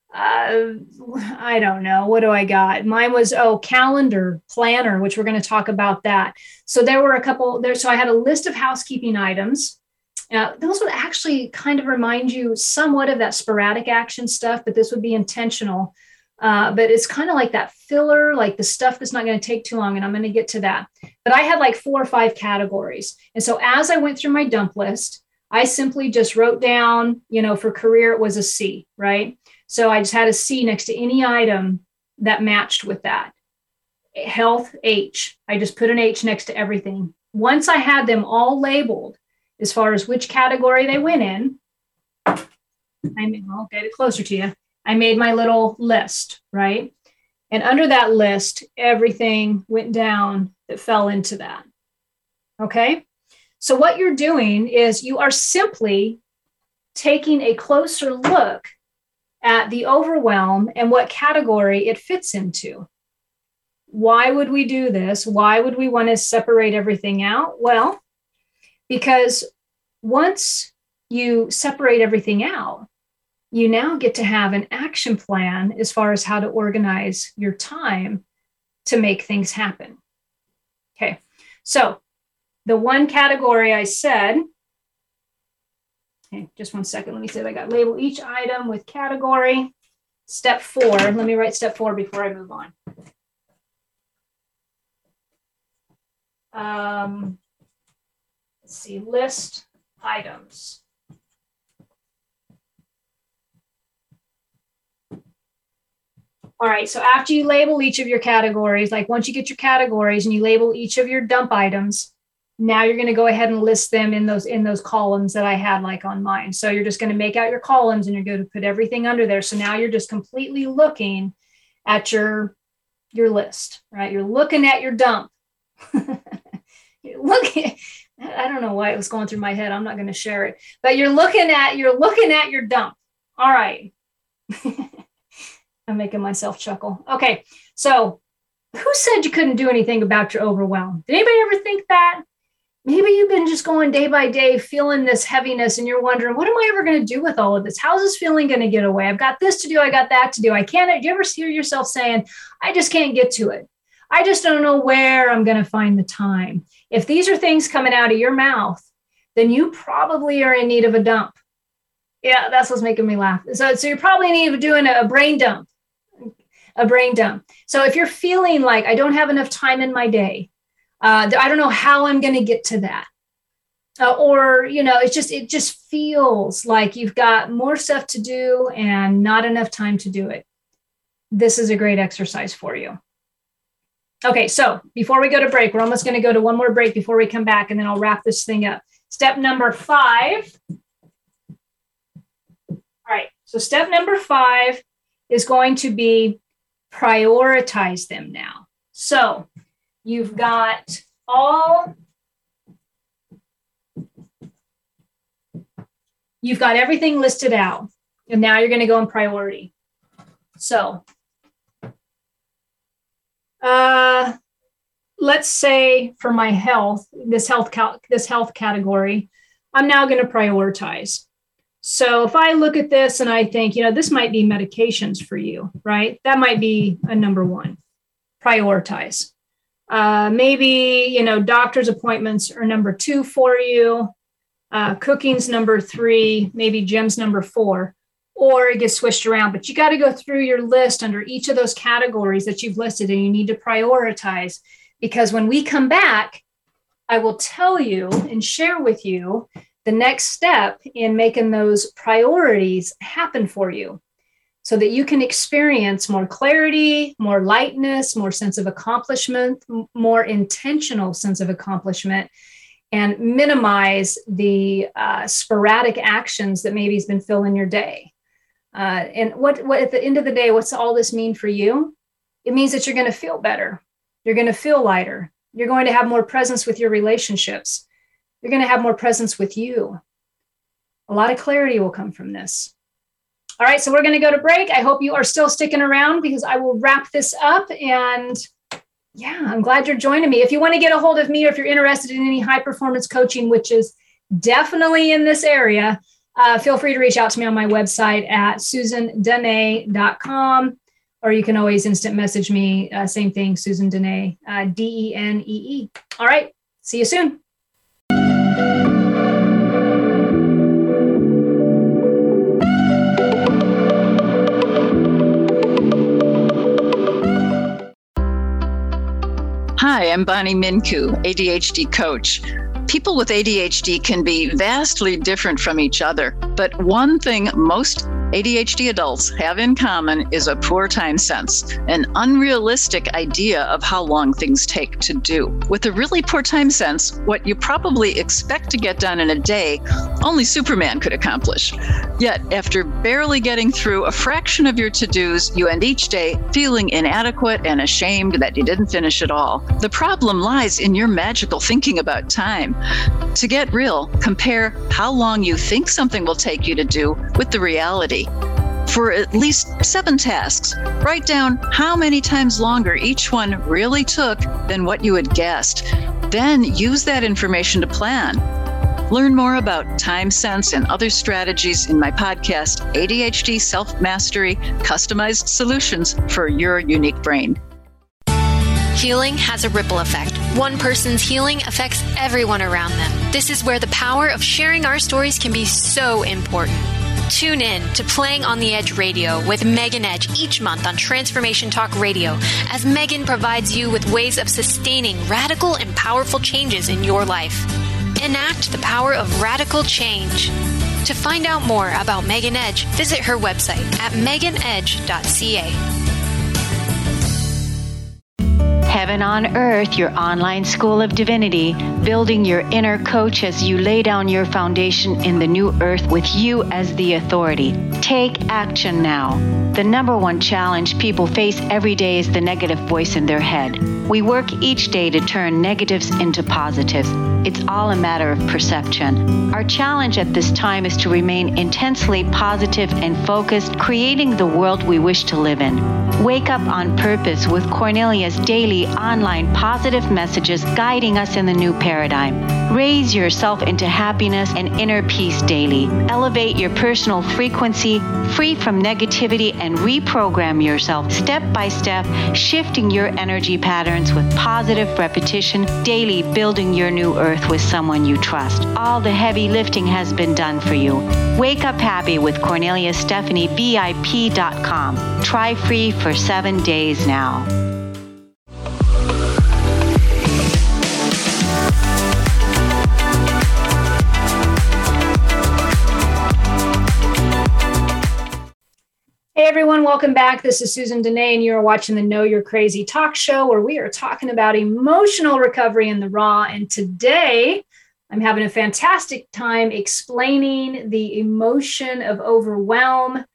uh, I don't know. What do I got? Mine was, oh, calendar, planner, which we're going to talk about that. So there were a couple there. So I had a list of housekeeping items. Uh, those would actually kind of remind you somewhat of that sporadic action stuff, but this would be intentional. Uh, but it's kind of like that filler, like the stuff that's not going to take too long. And I'm going to get to that. But I had like four or five categories. And so as I went through my dump list, I simply just wrote down, you know, for career, it was a C, right? So I just had a C next to any item that matched with that. Health, H. I just put an H next to everything. Once I had them all labeled as far as which category they went in, I mean, I'll get it closer to you. I made my little list, right? And under that list, everything went down that fell into that. Okay? So what you're doing is you are simply taking a closer look at the overwhelm and what category it fits into. Why would we do this? Why would we want to separate everything out? Well, because once you separate everything out, you now get to have an action plan as far as how to organize your time to make things happen. Okay, so the one category I said, okay, just one second, let me see if I got label each item with category. Step four, let me write step four before I move on. Um, let's see, list items. All right, so after you label each of your categories, like once you get your categories and you label each of your dump items, now you're going to go ahead and list them in those in those columns that I had like on mine. So you're just going to make out your columns and you're going to put everything under there. So now you're just completely looking at your, your list, right? You're looking at your dump. You're looking, I don't know why it was going through my head. I'm not going to share it, but you're looking at, you're looking at your dump. All right. I'm making myself chuckle. Okay. So who said you couldn't do anything about your overwhelm? Did anybody ever think that? Maybe you've been just going day by day, feeling this heaviness and you're wondering, what am I ever going to do with all of this? How's this feeling going to get away? I've got this to do. I got that to do. I can't, do you ever hear yourself saying, I just can't get to it. I just don't know where I'm going to find the time. If these are things coming out of your mouth, then you probably are in need of a dump. Yeah, that's what's making me laugh. So, so you're probably in need of doing a brain dump. A brain dump. So if you're feeling like I don't have enough time in my day, uh, I don't know how I'm going to get to that. Uh, or, you know, it's just, it just feels like you've got more stuff to do and not enough time to do it. This is a great exercise for you. Okay. So before we go to break, we're almost going to go to one more break before we come back and then I'll wrap this thing up. Step number five. All right. So step number five is going to be prioritize them now. So you've got all, you've got everything listed out, and now you're going to go in priority. So uh, let's say for my health, this health, cal- this health category, I'm now going to prioritize. So if I look at this and I think, you know, this might be medications for you, right? That might be a number one, prioritize. Uh, maybe, you know, doctor's appointments are number two for you. Uh, cooking's number three, maybe gym's number four, or it gets switched around. But you got to go through your list under each of those categories that you've listed and you need to prioritize, because when we come back, I will tell you and share with you the next step in making those priorities happen for you so that you can experience more clarity, more lightness, more sense of accomplishment, more intentional sense of accomplishment, and minimize the uh, sporadic actions that maybe has been filling your day. Uh, and what, what at the end of the day, what's all this mean for you? It means that you're going to feel better. You're going to feel lighter. You're going to have more presence with your relationships. You're going to have more presence with you. A lot of clarity will come from this. All right, so we're going to go to break. I hope you are still sticking around because I will wrap this up. And yeah, I'm glad you're joining me. If you want to get a hold of me or if you're interested in any high performance coaching, which is definitely in this area, uh, feel free to reach out to me on my website at susan deney dot com, or you can always instant message me. Uh, same thing, Susan Deney, uh, D E N E E. All right. See you soon. Hi, I'm Bonnie Minku, A D H D coach. People with A D H D can be vastly different from each other, but one thing most A D H D adults have in common is a poor time sense, an unrealistic idea of how long things take to do. With a really poor time sense, what you probably expect to get done in a day, only Superman could accomplish. Yet, after barely getting through a fraction of your to-dos, you end each day feeling inadequate and ashamed that you didn't finish it all. The problem lies in your magical thinking about time. To get real, compare how long you think something will take you to do with the reality. For at least seven tasks, write down how many times longer each one really took than what you had guessed. Then use that information to plan. Learn more about time sense and other strategies in my podcast, A D H D Self-Mastery, Customized Solutions for Your Unique Brain. Healing has a ripple effect. One person's healing affects everyone around them. This is where the power of sharing our stories can be so important. Tune in to Playing on the Edge Radio with Megan Edge each month on Transformation Talk Radio, as Megan provides you with ways of sustaining radical and powerful changes in your life. Enact the power of radical change. To find out more about Megan Edge, visit her website at megan edge dot c a. Heaven on Earth, your online school of divinity, building your inner coach as you lay down your foundation in the new earth with you as the authority. Take action now. The number one challenge people face every day is the negative voice in their head. We work each day to turn negatives into positives. It's all a matter of perception. Our challenge at this time is to remain intensely positive and focused, creating the world we wish to live in. Wake up on purpose with Cornelia's daily online positive messages guiding us in the new paradigm. Raise yourself into happiness and inner peace daily. Elevate your personal frequency, free from negativity, and reprogram yourself step by step, shifting your energy patterns with positive repetition daily, building your new earth with someone you trust. All the heavy lifting has been done for you. Wake up happy with Cornelia Stephanie V I P dot com. Try free for seven days now. Hey everyone, welcome back. This is Susan Deney, and you're watching the Know You're Crazy talk show, where we are talking about emotional recovery in the raw. And today I'm having a fantastic time explaining the emotion of overwhelm.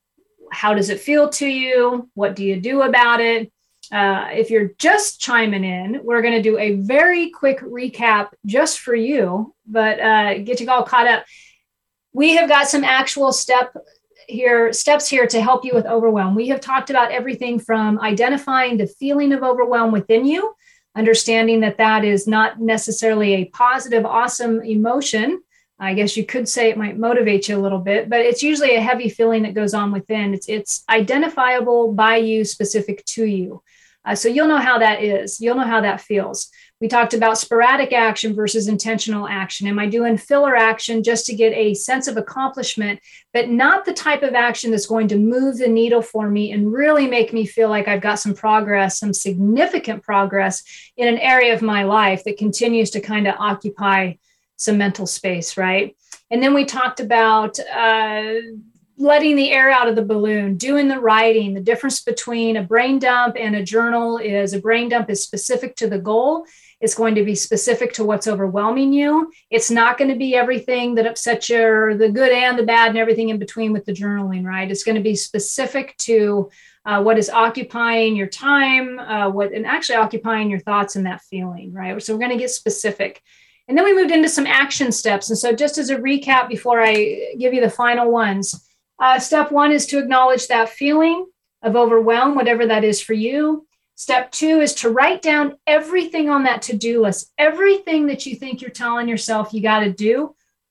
How does it feel to you? What do you do about it? Uh, if you're just chiming in, we're going to do a very quick recap just for you, but uh, get you all caught up. We have got some actual step here, steps here to help you with overwhelm. We have talked about everything from identifying the feeling of overwhelm within you, understanding that that is not necessarily a positive, awesome emotion. I guess you could say it might motivate you a little bit, but it's usually a heavy feeling that goes on within. It's, it's identifiable by you, specific to you. Uh, so you'll know how that is. You'll know how that feels. We talked about sporadic action versus intentional action. Am I doing filler action just to get a sense of accomplishment, but not the type of action that's going to move the needle for me and really make me feel like I've got some progress, some significant progress in an area of my life that continues to kind of occupy some mental space, right? And then we talked about uh, letting the air out of the balloon, doing the writing. The difference between a brain dump and a journal is a brain dump is specific to the goal. It's going to be specific to what's overwhelming you. It's not going to be everything that upsets you, or the good and the bad and everything in between with the journaling, right? It's going to be specific to uh, what is occupying your time, uh, what and actually occupying your thoughts and that feeling, right? So we're going to get specific. And then we moved into some action steps. And so just as a recap before I give you the final ones, uh, step one is to acknowledge that feeling of overwhelm, whatever that is for you. Step two is to write down everything on that to-do list, everything that you think you're telling yourself you got to do.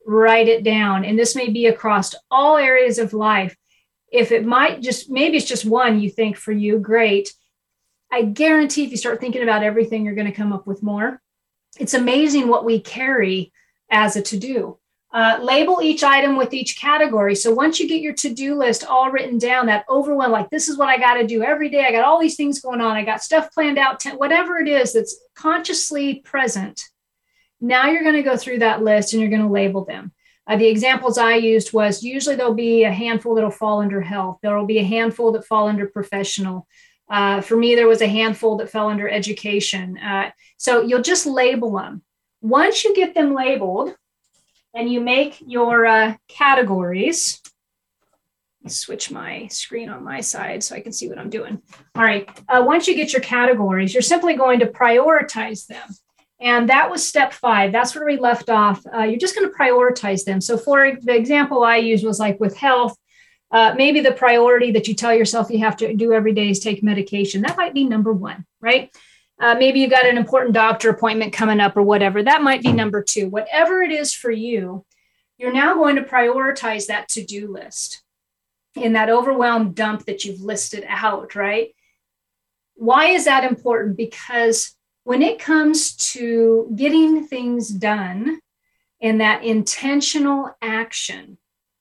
write it down. And this may be across all areas of life. If it might just, maybe it's just one you think for you, great. I guarantee if you start thinking about everything, you're going to come up with more. It's amazing what we carry as a to-do. Uh, label each item with each category. So once you get your to-do list all written down, that overwhelm, like this is what I got to do every day. I got all these things going on. I got stuff planned out, ten, whatever it is that's consciously present. Now you're going to go through that list and you're going to label them. Uh, the examples I used was usually there'll be a handful that'll fall under health. There will be a handful that fall under professional. Uh, for me, there was a handful that fell under education. Uh, so you'll just label them. Once you get them labeled, and you make your uh, categories. Let me switch my screen on my side so I can see what I'm doing. All right. Uh, once you get your categories, you're simply going to prioritize them. And that was step five. That's where we left off. Uh, you're just going to prioritize them. So for the example I used was like with health, uh, maybe the priority that you tell yourself you have to do every day is take medication. That might be number one, right? Uh, maybe you got an important doctor appointment coming up or whatever. That might be number two. Whatever it is for you, you're now going to prioritize that to-do list in that overwhelmed dump that you've listed out, right? Why is that important? Because when it comes to getting things done and that intentional action,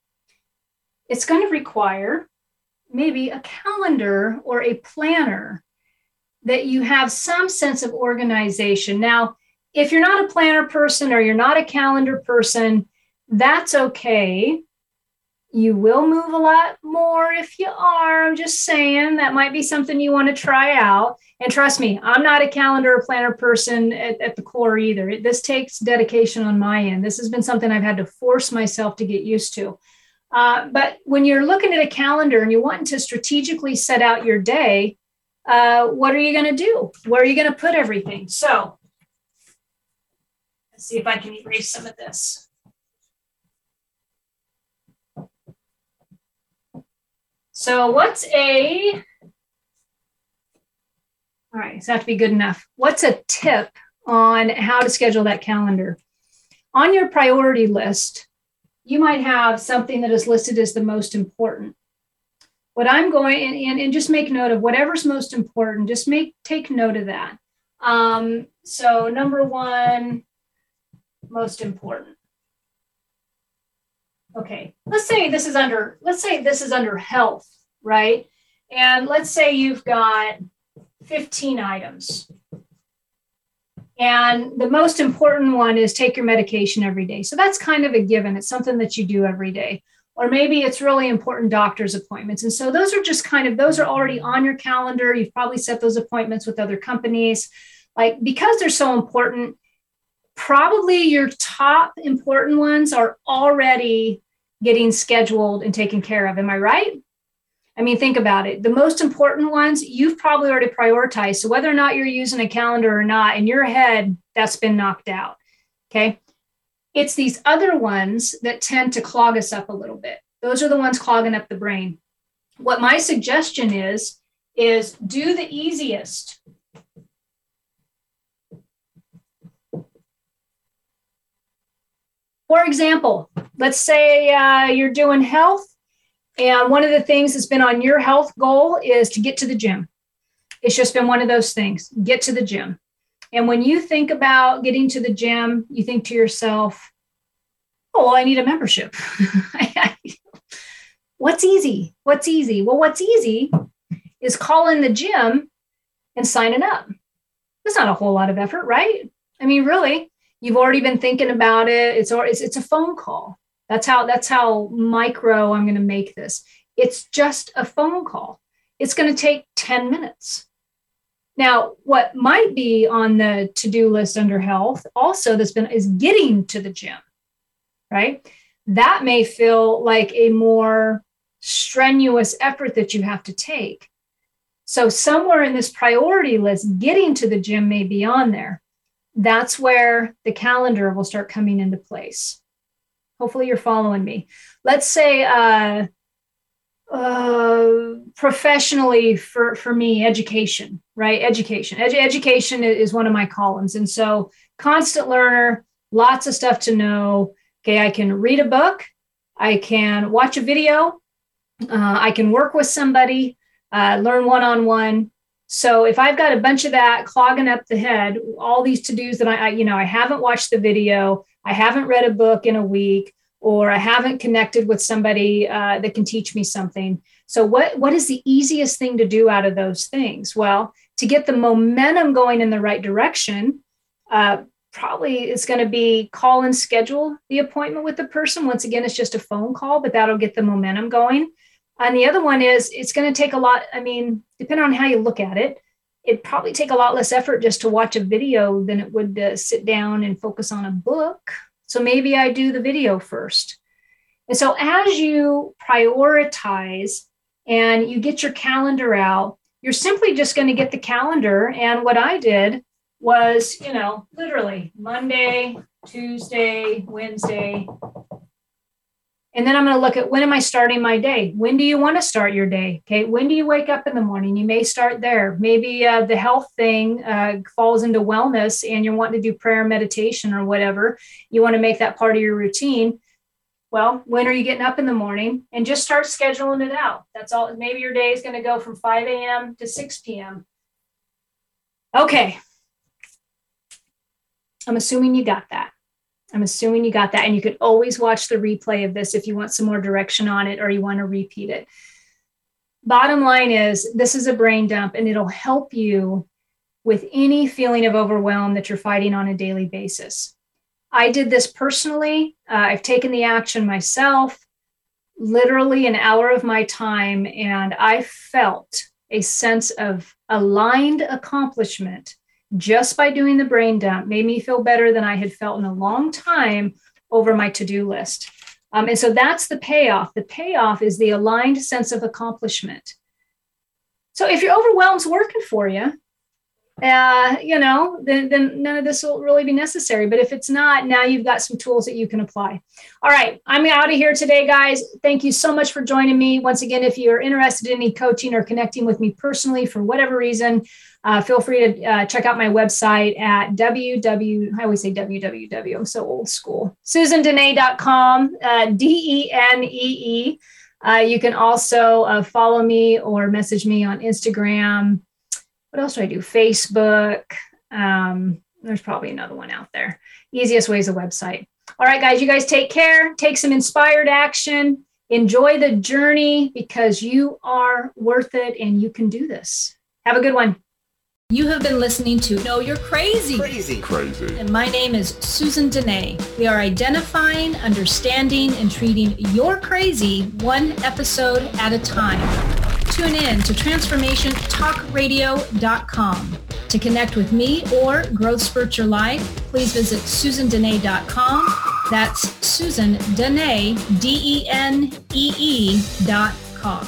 it's going to require maybe a calendar or a planner that you have some sense of organization. Now, if you're not a planner person or you're not a calendar person, that's okay. You will move a lot more if you are. I'm just saying that might be something you want to try out. And trust me, I'm not a calendar or planner person at, at the core either. It, this takes dedication on my end. This has been something I've had to force myself to get used to. Uh, but when you're looking at a calendar and you're wanting to strategically set out your day, Uh, what are you going to do? Where are you going to put everything? So let's see if I can erase some of this. So what's a, all right, it's not to be good enough. What's a tip on how to schedule that calendar? On your priority list, you might have something that is listed as the most important. What I'm going, and, and, and just make note of whatever's most important, just make, take note of that. Um, so number one, most important. Okay, let's say this is under, let's say this is under health, right? And let's say you've got fifteen items. And the most important one is take your medication every day. So that's kind of a given. It's something that you do every day. Or maybe it's really important doctor's appointments. And so those are just kind of, those are already on your calendar. You've probably set those appointments with other companies. Like, because they're so important, probably your top important ones are already getting scheduled and taken care of. Am I right? I mean, think about it. The most important ones, you've probably already prioritized. So whether or not you're using a calendar or not, in your head, that's been knocked out. Okay. It's these other ones that tend to clog us up a little bit. Those are the ones clogging up the brain. What my suggestion is, is do the easiest. For example, let's say uh, you're doing health, and one of the things that's been on your health goal is to get to the gym. It's just been one of those things, get to the gym. And when you think about getting to the gym, you think to yourself, oh, well, I need a membership. What's easy? What's easy? Well, what's easy is calling the gym and signing up. It's not a whole lot of effort, right? I mean, really, you've already been thinking about it. It's, it's, it's a phone call. That's how, that's how micro I'm going to make this. It's just a phone call. It's going to take ten minutes. Now, what might be on the to-do list under health also that's been is getting to the gym, right? That may feel like a more strenuous effort that you have to take. So somewhere in this priority list, getting to the gym may be on there. That's where the calendar will start coming into place. Hopefully you're following me. Let's say, uh, Uh, professionally for, for me, education, right? Education. Edu- education is one of my columns. And so constant learner, lots of stuff to know. Okay, I can read a book, I can watch a video, uh, I can work with somebody, uh, learn one-on-one. So if I've got a bunch of that clogging up the head, all these to-dos that I, I, you know, I haven't watched the video, I haven't read a book in a week, or I haven't connected with somebody uh, that can teach me something. So what, what is the easiest thing to do out of those things? Well, to get the momentum going in the right direction, uh, probably it's going to be call and schedule the appointment with the person. Once again, it's just a phone call, but that'll get the momentum going. And the other one is it's going to take a lot. I mean, depending on how you look at it, it'd probably take a lot less effort just to watch a video than it would to sit down and focus on a book. So maybe I do the video first. And so as you prioritize and you get your calendar out, you're simply just going to get the calendar. And what I did was, you know, literally Monday, Tuesday, Wednesday. And then I'm going to look at when am I starting my day? When do you want to start your day? Okay. When do you wake up in the morning? You may start there. Maybe uh, the health thing uh, falls into wellness and you're wanting to do prayer, meditation or whatever. You want to make that part of your routine. Well, when are you getting up in the morning? And just start scheduling it out. That's all. Maybe your day is going to go from five a.m. to six p.m. Okay. I'm assuming you got that. I'm assuming you got that. And you can always watch the replay of this if you want some more direction on it or you want to repeat it. Bottom line is this is a brain dump and it'll help you with any feeling of overwhelm that you're fighting on a daily basis. I did this personally. Uh, I've taken the action myself, literally an hour of my time, and I felt a sense of aligned accomplishment just by doing the brain dump. Made me feel better than I had felt in a long time over my to-do list. Um, and so that's the payoff. The payoff is the aligned sense of accomplishment. So if your overwhelm's working for you, uh, you know, then, then none of this will really be necessary. But if it's not, now you've got some tools that you can apply. All right, I'm out of here today, guys. Thank you so much for joining me. Once again, if you're interested in any coaching or connecting with me personally for whatever reason, uh, feel free to uh, check out my website at www. I always say www. I'm so old school. Susan Dene dot com, uh, D E N E E. Uh, you can also uh, follow me or message me on Instagram. What else do I do? Facebook. Um, there's probably another one out there. Easiest way is a website. All right, guys, you guys take care. Take some inspired action. Enjoy the journey because you are worth it and you can do this. Have a good one. You have been listening to No, You're Crazy. Crazy. Crazy. And my name is Susan Dene. We are identifying, understanding, and treating your crazy one episode at a time. Tune in to transformation talk radio dot com. To connect with me or Growth Spurt Your Life, please visit susan dene dot com. That's Susan Dene, D E N E E dot com.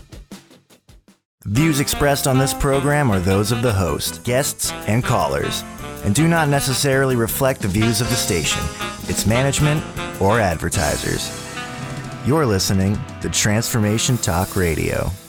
Views expressed on this program are those of the host, guests, and callers, and do not necessarily reflect the views of the station, its management, or advertisers. You're listening to Transformation Talk Radio.